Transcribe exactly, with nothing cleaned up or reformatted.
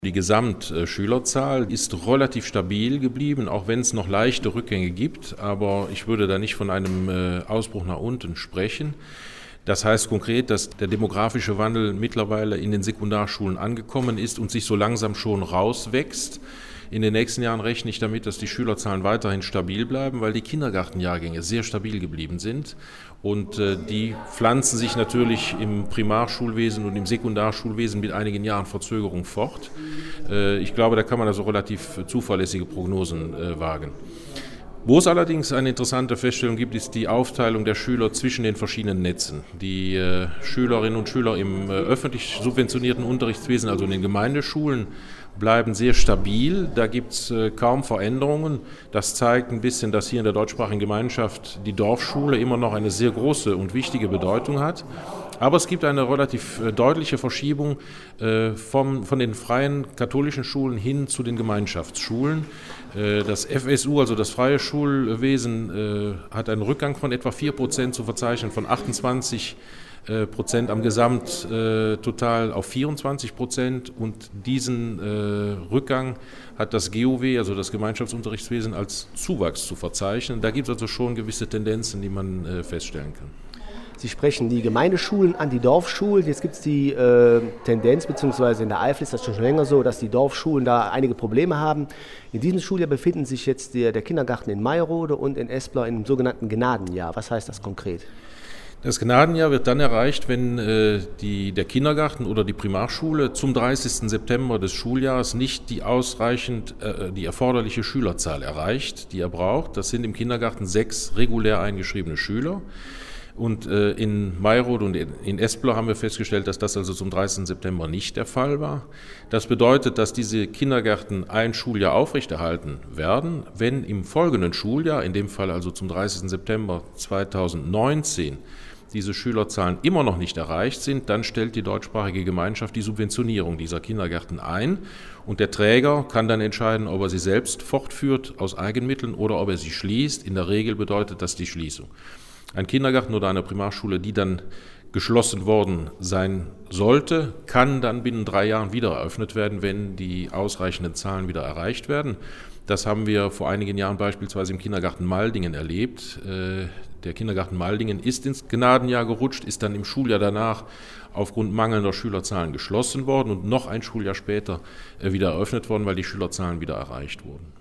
Die Gesamtschülerzahl ist relativ stabil geblieben, auch wenn es noch leichte Rückgänge gibt, aber ich würde da nicht von einem Ausbruch nach unten sprechen. Das heißt konkret, dass der demografische Wandel mittlerweile in den Sekundarschulen angekommen ist und sich so langsam schon rauswächst. In den nächsten Jahren rechne ich damit, dass die Schülerzahlen weiterhin stabil bleiben, weil die Kindergartenjahrgänge sehr stabil geblieben sind. Und äh, die pflanzen sich natürlich im Primarschulwesen und im Sekundarschulwesen mit einigen Jahren Verzögerung fort. Äh, ich glaube, da kann man also relativ zuverlässige Prognosen äh, wagen. Wo es allerdings eine interessante Feststellung gibt, ist die Aufteilung der Schüler zwischen den verschiedenen Netzen. Die äh, Schülerinnen und Schüler im äh, öffentlich subventionierten Unterrichtswesen, also in den Gemeindeschulen, bleiben sehr stabil. Da gibt es äh, kaum Veränderungen. Das zeigt ein bisschen, dass hier in der deutschsprachigen Gemeinschaft die Dorfschule immer noch eine sehr große und wichtige Bedeutung hat. Aber es gibt eine relativ äh, deutliche Verschiebung äh, vom, von den freien katholischen Schulen hin zu den Gemeinschaftsschulen. Äh, das F S U, also das freie Schulwesen, äh, hat einen Rückgang von etwa vier Prozent zu verzeichnen, von achtundzwanzig Prozent am Gesamttotal auf vierundzwanzig Prozent, und diesen äh, Rückgang hat das G U W, also das Gemeinschaftsunterrichtswesen, als Zuwachs zu verzeichnen. Da gibt es also schon gewisse Tendenzen, die man äh, feststellen kann. Sie sprechen die Gemeindeschulen an, die Dorfschulen. Jetzt gibt es die äh, Tendenz, beziehungsweise in der Eifel ist das schon länger so, dass die Dorfschulen da einige Probleme haben. In diesem Schuljahr befinden sich jetzt der, der Kindergarten in Mayerode und in Espler im sogenannten Gnadenjahr. Was heißt das konkret? Das Gnadenjahr wird dann erreicht, wenn äh, die, der Kindergarten oder die Primarschule zum dreißigsten September des Schuljahres nicht die ausreichend äh, die erforderliche Schülerzahl erreicht, die er braucht. Das sind im Kindergarten sechs regulär eingeschriebene Schüler. Und äh, in Mayerode und in, in Espler haben wir festgestellt, dass das also zum dreißigsten September nicht der Fall war. Das bedeutet, dass diese Kindergärten ein Schuljahr aufrechterhalten werden, wenn im folgenden Schuljahr, in dem Fall also zum dreißigsten September zweitausendneunzehn, diese Schülerzahlen immer noch nicht erreicht sind, dann stellt die deutschsprachige Gemeinschaft die Subventionierung dieser Kindergärten ein, und der Träger kann dann entscheiden, ob er sie selbst fortführt aus Eigenmitteln oder ob er sie schließt. In der Regel bedeutet das die Schließung. Ein Kindergarten oder eine Primarschule, die dann geschlossen worden sein sollte, kann dann binnen drei Jahren wieder eröffnet werden, wenn die ausreichenden Zahlen wieder erreicht werden. Das haben wir vor einigen Jahren beispielsweise im Kindergarten Maldingen erlebt. Der Kindergarten Maldingen ist ins Gnadenjahr gerutscht, ist dann im Schuljahr danach aufgrund mangelnder Schülerzahlen geschlossen worden und noch ein Schuljahr später wieder eröffnet worden, weil die Schülerzahlen wieder erreicht wurden.